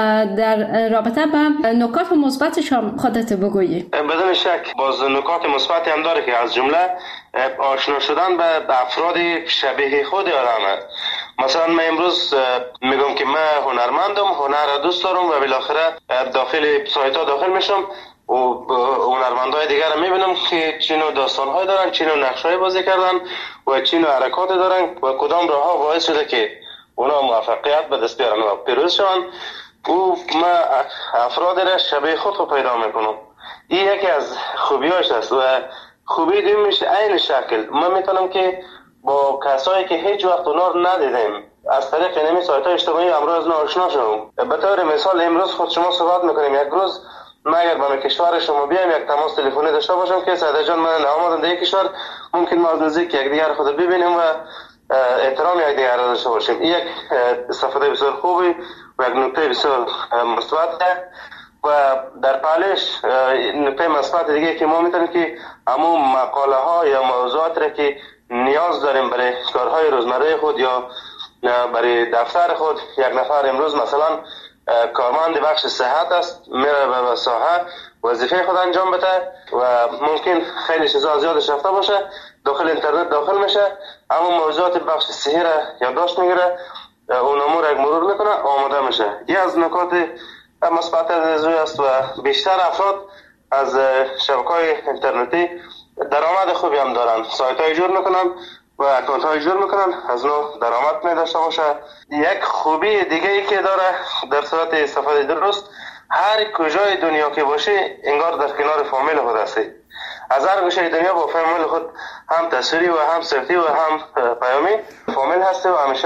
در رابطه با نکات مثبتش هم خودت بگویی. بدون شک باز نکات مثبتی هم داره که از جمله آشنا شدن به افراد شبیه خود آدمه. مثلا من امروز میگم که من هنرمندم، هنر دوست دارم و بالاخره داخل سایت ها داخل میشم و هنرمندای دیگر رو میبینم که چی نوع داستان‌های دارن، چی نوع نقش‌های بازی کردن و چی نوع حرکات دارن و کدام راه‌ها باعث شده که اونا موفقیت به دست بیارن و پیروز شون. و من افراد را شبیه خود رو پیدا میکنم. این یکی از خوبیاش است. و خوبی دومیش عین شکل من میتونم که با کسایی که هیچ وقت اونا رو ندیدیم از طریق اینمی سایت‌های اجتماعی امروز آشنا شدم. به طور مثال امروز خود شما صحبت میکنیم، یک روز من اگر به کشور شما بیایم یک تماس تلفنی داشته باشم که سعید جان من آمدم در کشور، ممکن ما از نزدیک یک دیگر خود ببینیم و احترام یک دیگر را داشته باشیم. این یک استفاده بسیار خوبی و یک نکته بسیار مثبته. و در پالش نکته مثبت دیگه که ما میتونیم که همون مقاله ها یا موضوعات را که نیاز داریم برای کارهای روزمره خود یا برای دفتر خود، یک نفر امروز مثلا کارمند بخش صحت است، میره به ساحه وظیفه خود انجام بده و ممکن خیلی چیزا زیادش رفته باشه، داخل اینترنت داخل میشه، اما موضوعات بخش صحی را یادداشت میگیره، اون امور یک مرور میکنه، آماده میشه. یه از نکات مثبت از است و بیشتر افراد از شبکه‌های اینترنتی درآمد خوبی هم دارن، سایت های جور میکنن و اکانت های جور میکنن، از نو درآمد می داشته باشه. یک خوبی دیگه ای که داره در صورت استفاده درست، هر کجای دنیا که باشه انگار در کنار فامیل خود هستی. از هر گوشه دنیا با فامیل خود هم تصویری و هم صوتی و هم پیامی فامیل هستی و همیشه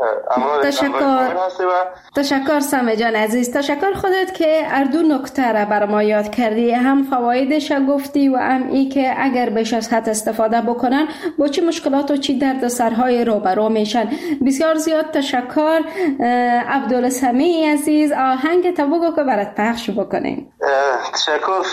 تشکر تشکر سامه جان عزیز، تشکر خودت که هر دو نکته را بر ما یاد کردی، هم فوایدش گفتی و هم ای که اگر بیش از حد استفاده بکنن با چه مشکلات و چی دردسرهای روبرو میشن. بسیار زیاد تشکر. عبدالسمی عزیز، آهنگ تو بگو که برات پخش بکنیم. تشکر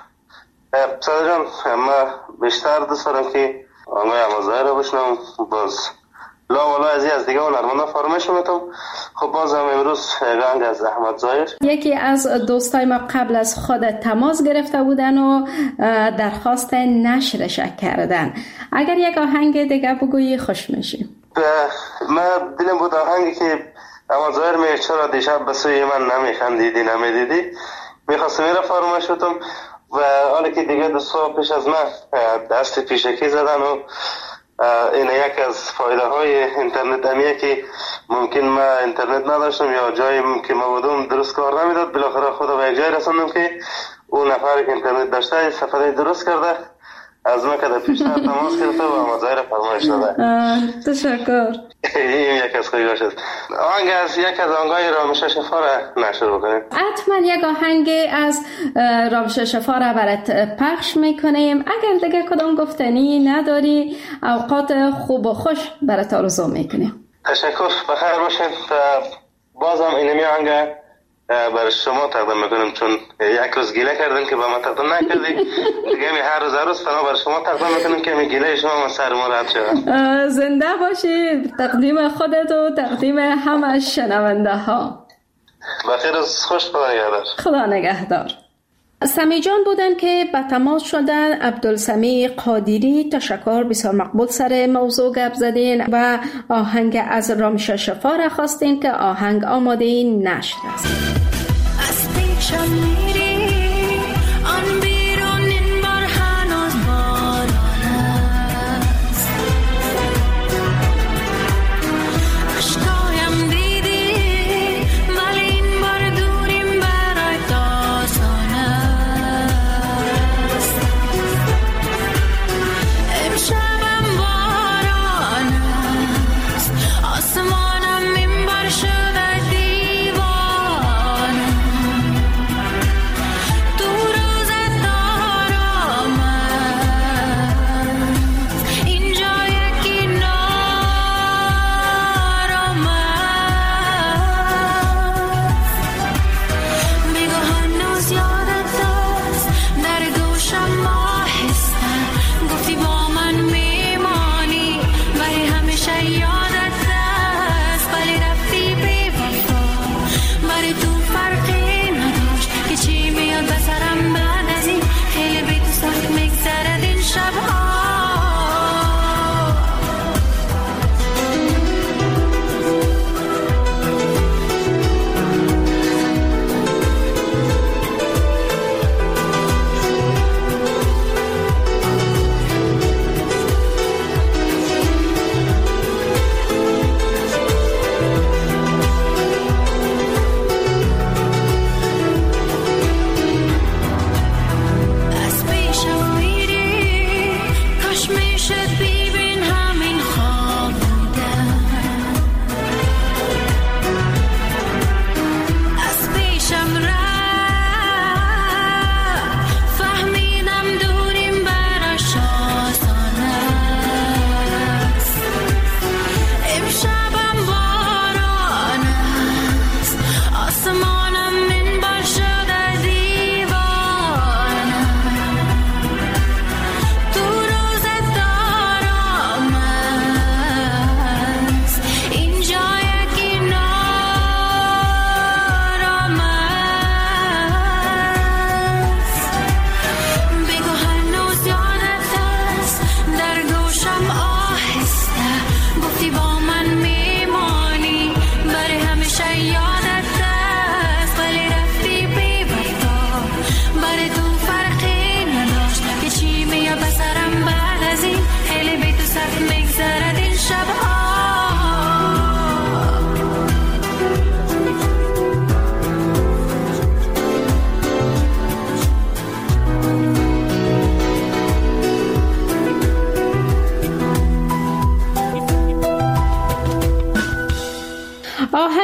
ساده جان. من بیشتر دوست دارم که آنگاه امازای رو بشنم، باز لا والا ازی از دیگه هنرمندا فرمایش میتونم. خب بازم امروز گنگ از احمد ظاهر، یکی از دوستای ما قبل از خود تماس گرفته بودن و درخواست نشرش کردن. اگر یک آهنگ دیگه بگویی خوش میشیم. من دلم بود آهنگی که احمد ظاهر میگه چرا دیشب به سوی من نمیخندیدی نمیدیدی، میخواستم میره فرمایش بتم و حالا که دیگه دوستا پیش از من دست پیشکی زدن و این یک از فایده های اینترنت همیه که ممکن من اینترنت نداشتم یا جایی که ما بودم درست کار نمیداد، بالاخره خدا به یک جای رسوندم که اون نفری که اینترنت داشته استفاده درست کرده از من که در پیشتر تماس کرده و مظاهر فرمایش داده. تشکر. این یک از خویگاش است. آهنگ از یک از آهنگای رامش شفا را نشر بکنیم. حتما یک آهنگ از رامش شفا را برات پخش میکنیم. اگر دیگه کدام گفتنی نداری اوقات خوب و خوش برات آرزو میکنیم. تشکر، بخیر باشین. بازم اینمی آهنگ برای شما تقدیم میکنم چون یک روز گله کردن که با ما تقدیم نکردی، دیگه می هر روز هر روز فنا برای شما تقدیم میکنم که می گله شما من سر ما رد شد. زنده باشی. تقدیم خودت و تقدیم همه شنونده ها. بخیر روز خوش. خدا نگهدار. خدا نگهدار. سمی جان بودن که به تماس شدن. عبدالسمی قادری، تشکر، بسیار مقبول سر موضوع گپ زدین و آهنگ از رامش شفا را خواستین که آهنگ آماده نشر است. اشکایم دیدی ولی این بار دوریم برای تا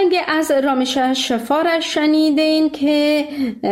آهنگ از رامشه شفار شنیدین که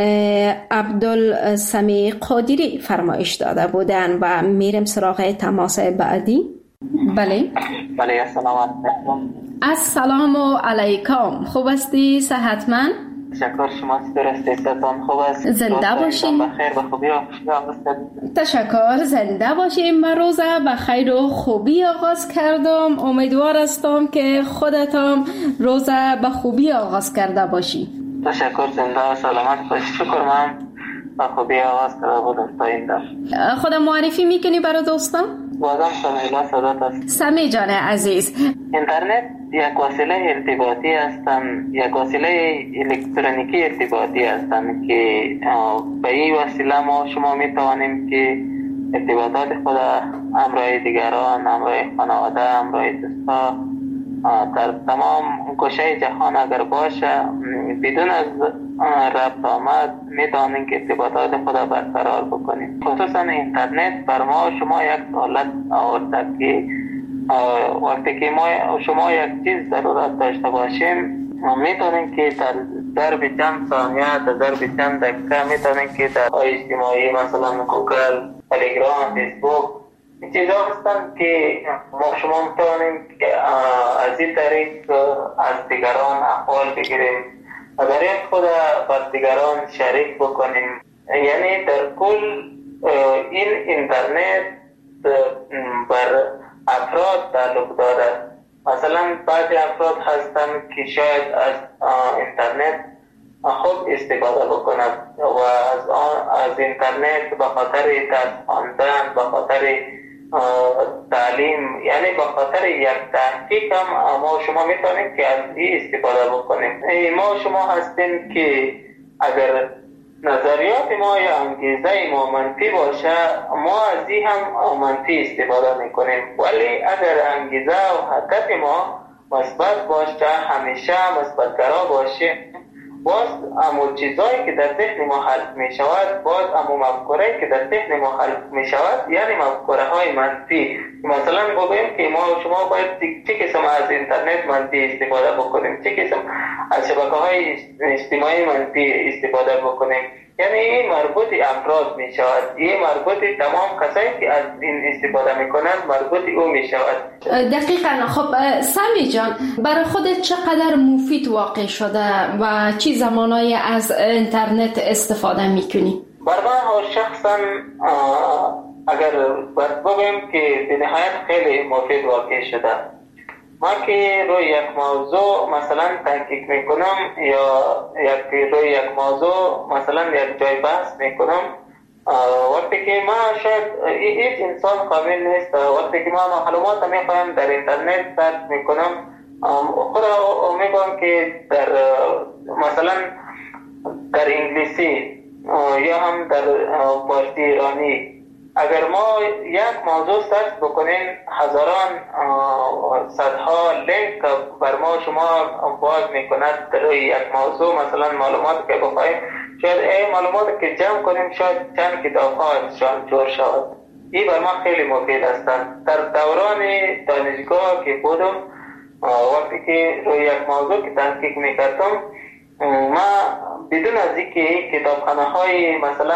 عبدالسمیع قادری فرمایش داده بودن و میرم سراغ تماس بعدی. بله بله السلام علیکم. السلام علیکم. خوب هستی؟ صحتمند؟ تشکر. شما چطور هستید؟ صحتتان خوب است؟ زنده باشین. بخیر و خوبی آغاز کردید. تشکر. زنده باشین. من روز بخیر و خوبی آغاز کردم. امیدوار هستم که خودتان روز به خوبی آغاز کرده باشی. تشکر. زنده و سلامت باشید. شکر. من به خوبی آغاز کرده بودم تا این در. خودم معرفی میکنی برای دوستان؟ بازم سمیلا سادات است. سمی جان عزیز، اینترنت یک وسیله ارتباطی هستند، یک وسیله الکترونیکی ارتباطی هستند که به این وسیله ما شما می توانیم که ارتباطات خود همراه دیگران، همراه خانواده، همراه دوستا در تمام گوشه جهان اگر باشه بدون از ربط آمد می توانیم که ارتباطات خود برقرار بکنیم. خصوصا اینترنت بر ما شما یک سهولت آورده که وقتی که ما شما یک چیز ضرورت داشته باشیم میتونیم که در ضرب چند ثانیه، در ضرب چند دقیقه میتونیم که در اجتماعی مثلا گوگل، تلگرام، فیسبوک این چیزا هستند که ما شما میتونیم که از این طریق از دیگران احوال بگیریم و در این خود بر دیگران شریک بکنیم. یعنی در کل این اینترنت بر افراد تعلق دارد. مثلا بعضی افراد هستند که شاید از اینترنت خوب استفاده بکنند و از از اینترنت به خاطر درس خواندن، به خاطر تعلیم، یعنی به خاطر یک تحقیق هم ما شما میتونیم که از این استفاده بکنیم. ما شما هستیم که اگر نظریات ما یا انگیزه ما منفی باشه ما از این هم منفی استفاده میکنیم، ولی اگر انگیزه و هدف ما مثبت باشه، همیشه مثبت‌گرا باشه، باز امو چیزایی که در ذهن ما حل می شود، باز امو مفکوره که در ذهن ما حل می شود، یعنی مفکوره های منفی. مثلا بگویم که ما شما باید چه قسم از اینترنت منفی استفاده بکنیم، چه قسم از شبکه های اجتماعی منفی استفاده بکنیم، یعنی این مربوط افراد می شود، این مربوط تمام کسایی که از این استفاده می کنند مربوط او می شود. دقیقاً. خب سمی جان، برای خودت چقدر مفید واقع شده و چی زمانایی از اینترنت استفاده می کنی؟ برای من شخصا اگر بگویم که به نهایت خیلی مفید واقع شده. ما که روی یک موضوع مثلا تحقیق میکنم یا یک روی یک موضوع مثلا یک جای بحث میکنم، وقتی که ما شاید هیچ انسان کامل نیست، وقتی که ما معلومات میخوایم در اینترنت سرچ میکنم خود میگم که در مثلا در انگلیسی یا هم در فارسی ایرانی اگر ما یک موضوع سرچ بکنیم هزاران صدها لینک بر ما شما باز میکند در یک موضوع، مثلا معلومات که بخوایم شاید این معلومات که جمع کنیم شاید چند کتاب ها ازشان جور شود. این بر ما خیلی مفید هستند. در دوران دانشگاه که بودم وقتی که روی یک موضوع که تحقیق میکردم ما بدون از اینکه کتابخانه های مثلا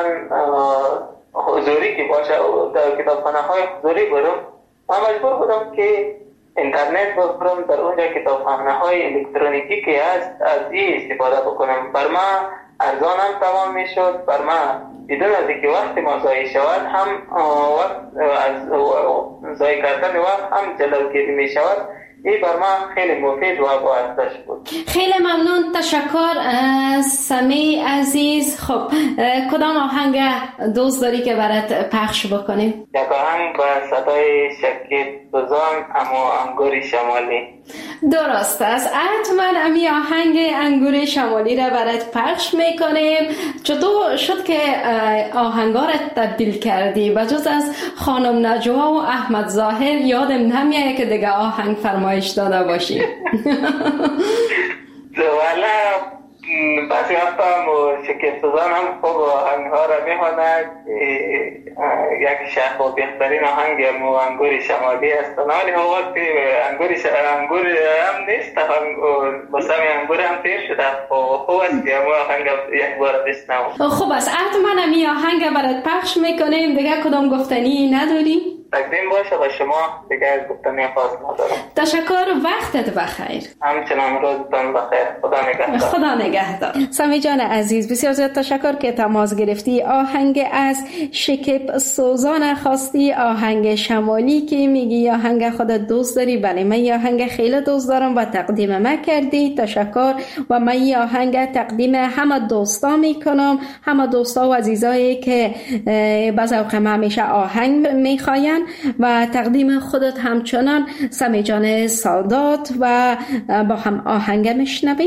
حضوری که باشه در کتابخانه های حضوری برم، من مجبور بودم که اینترنت ببرم در اونجا کتابخانه های الکترونیکی که هست از این استفاده بکنم. بر ما ارزان هم تمام می شد، بر ما بدون از اینکه وقت ما ضایع شود هم وقت از ضایع کردن وقت هم جلوگیری می شود. این بر من خیلی مفید و با ارزش بود. خیلی ممنون. تشکر سمی عزیز. خب کدام آهنگ دوست داری که برات پخش بکنیم؟ یک آهنگ با صدای شکیب دوزان اما انگور شمالی. درست است. حتما امی آهنگ انگور شمالی را برات پخش میکنیم. چطور شد که آهنگا را تبدیل کردی؟ بجز از خانم نجوا و احمد ظاهر یادم نمیاد که دیگه آهنگ فرمایش داده باشی. والا بعضی وقتا هم شکیب سوزان هم خوب آهنگ ها را میخواند. یک شهر و بهترین آهنگ مو انگور شمالی است، ولی وقتی انگور انگور هم نیست، بسام انگور هم تیر شده. خوب است که مو آهنگ یک بار بشنوم. خوب است، حتما هم این آهنگ برات پخش میکنیم. دیگه کدام گفتنی نداری؟ تقدیم باشه به شما، دیگه گفتنی خاص ندارم. تشکر، وقتت بخیر. همچنان روزتان بخیر. خدا نگهدار. خدا نگهدار. سمی جان عزیز، بسیار زیاد تشکر که تماس گرفتی. آهنگ از شکیب سوزان خواستی، آهنگ شمالی که میگی آهنگ خودت دوست داری. بله، من این آهنگ خیلی دوست دارم و تقدیم ما کردی. تشکر. و من این آهنگ تقدیم همه دوستا میکنم، همه دوستا و عزیزایی که به ذوق من همیشه آهنگ میخواین، و تقدیم خودت همچنان سمی جان سادات، و با هم آهنگ میشنویم.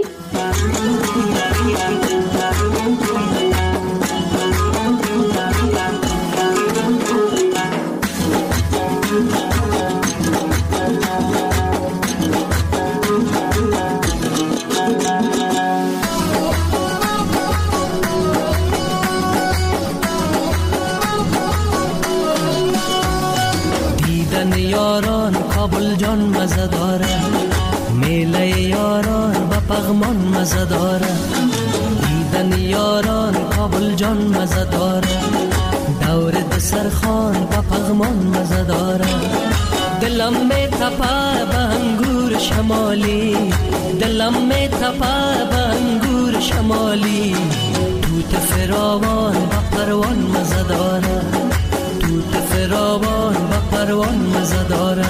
یاران کابل جان مزه داره، میله یاران با پغمان مزه داره. دیدن یاران کابل جان مزه داره، دور دسرخان با پغمان مزه داره. دلم می تپه به انگور شمالی، دلم می تپه به انگور شمالی. توت فراوان با پروان مزه داره، توت فراوان با پروان مزه داره.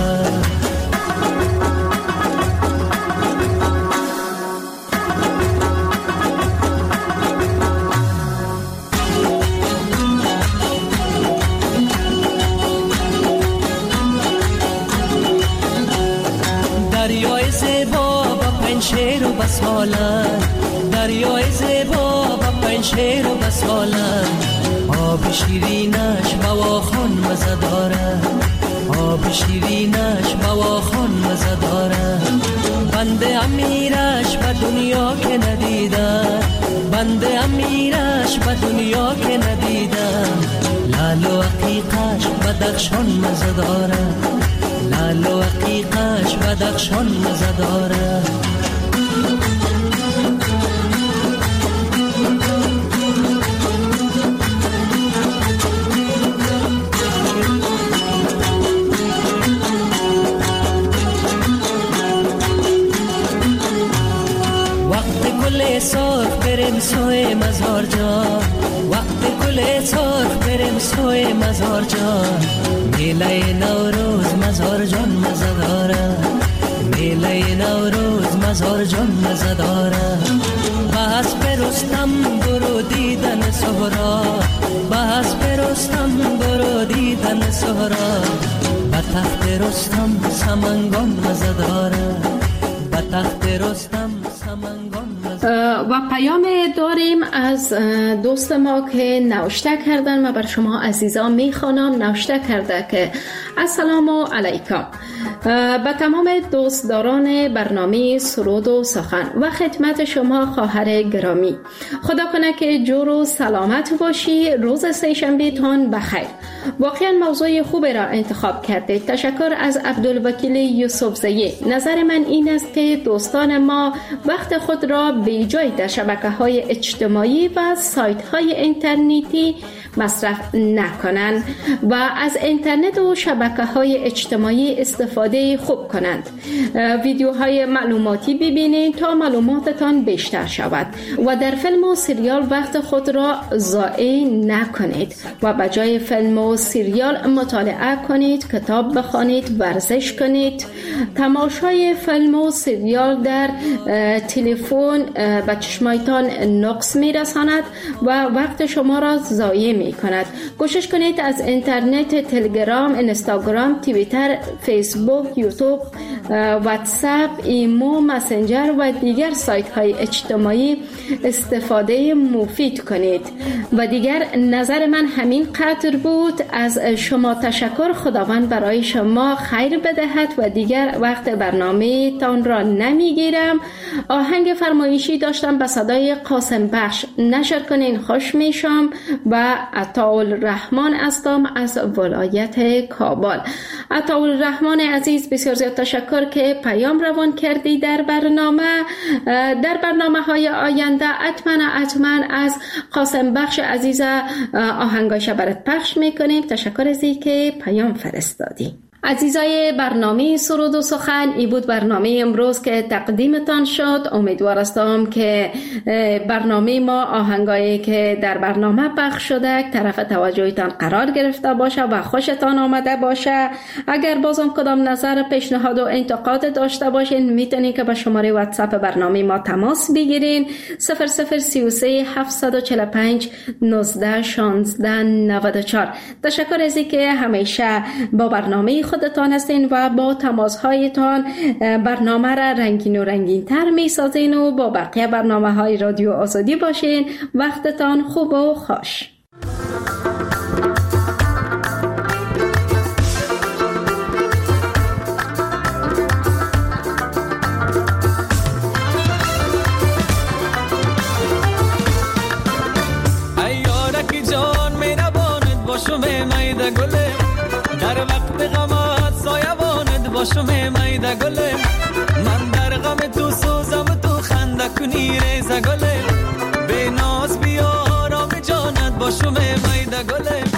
دریای زیبا با پنشیر و بسالن، دریای زیبا با پنشیر و بسالن. آب شیرینش بواخان مزه داره، آب شیرینش بواخان مزه داره. بنده امیرش به دنیا که ندیدم، بنده امیرش به دنیا که ندیدم. لال و عقیقش بدخشان مزه داره، لال و عقیقش بدخشان مزه داره. سرخ بریم سوی مزار جان، وقت گل سرخ بریم سوی مزار جان. میله نوروز مزار جان مزه داره، میله نوروز مزار جان مزه داره. بحث برستم برو دیدن سهرا، بحث برستم برو دیدن سهرا. به تخت رستم سمنگان مزه داره، به تخت رستم سمنگان. و پیام داریم از دوست ما که نوشته کردن و بر شما عزیزان میخوانم. نوشته کرده که السلام علیکم، به تمام دوستداران برنامه سرود و سخن و خدمت شما خواهر گرامی، خدا کنه که جور و سلامت باشی. روز سه‌شنبه تان بخیر. واقعا موضوع خوبی را انتخاب کرده. تشکر از عبدالوکیل یوسفزئی. نظر من این است که دوستان ما وقت خود را به جای در شبکه‌های اجتماعی و سایت‌های اینترنتی مصرف نکنند و از اینترنت و شبکه‌های اجتماعی استفاده خوب کنند. ویدیوهای معلوماتی ببینید تا معلوماتتان بیشتر شود و در فیلم و سریال وقت خود را ضایع نکنید و به جای فیلم و سریال مطالعه کنید، کتاب بخوانید، ورزش کنید. تماشای فیلم و سریال در تلفن به چشمایتان نقص میرساند و وقت شما را ضایع می کند. کوشش کنید از اینترنت، تلگرام، اینستاگرام، توییتر، فیسبوک فیسبوک، یوتیوب، واتساپ، ایمو، مسنجر و دیگر سایت های اجتماعی استفاده مفید کنید. و دیگر نظر من همین قدر بود. از شما تشکر. خداوند برای شما خیر بدهد و دیگر وقت برنامه تان را نمیگیرم. آهنگ فرمایشی داشتم به صدای قاسم بخش. نشر کنین، خوش میشم. و عطاالرحمن هستم از ولایت کابل. عطاالرحمن عزیز، بسیار زیاد تشکر که پیام روان کردی در برنامه. در برنامه های آینده حتما حتما از قاسم بخش عزیز آهنگاش برات پخش میکنیم. تشکر از اینکه پیام فرستادی. عزیزای برنامه سرود و سخن، ای بود برنامه امروز که تقدیمتان شد. امیدوار هستم که برنامه ما، آهنگایی که در برنامه پخش شده طرف توجهتان قرار گرفته باشه و خوشتان آمده باشه. اگر بازم کدام نظر، پیشنهاد و انتقاد داشته باشین، میتونین که به شماره واتساپ برنامه ما تماس بگیرین. صفر صفر سی و سه هفتصد و چهل و پنج نوزده شانزده نود و چهار. تشکر از اینکه همیشه با برنامه خودتان هستین و با تماس هایتان برنامه را رنگین و رنگین تر می سازین و با بقیه برنامه های رادیو آزادی باشین. وقتتان خوب و خوش. ای یارکی جان می نباند باشم میده گله، در وقت غمت سایبانت باشم میده گله. من در غم تو سوزم، تو خنده کنی ریزه گله. به ناز بیا آرام جانت باشم میده گله.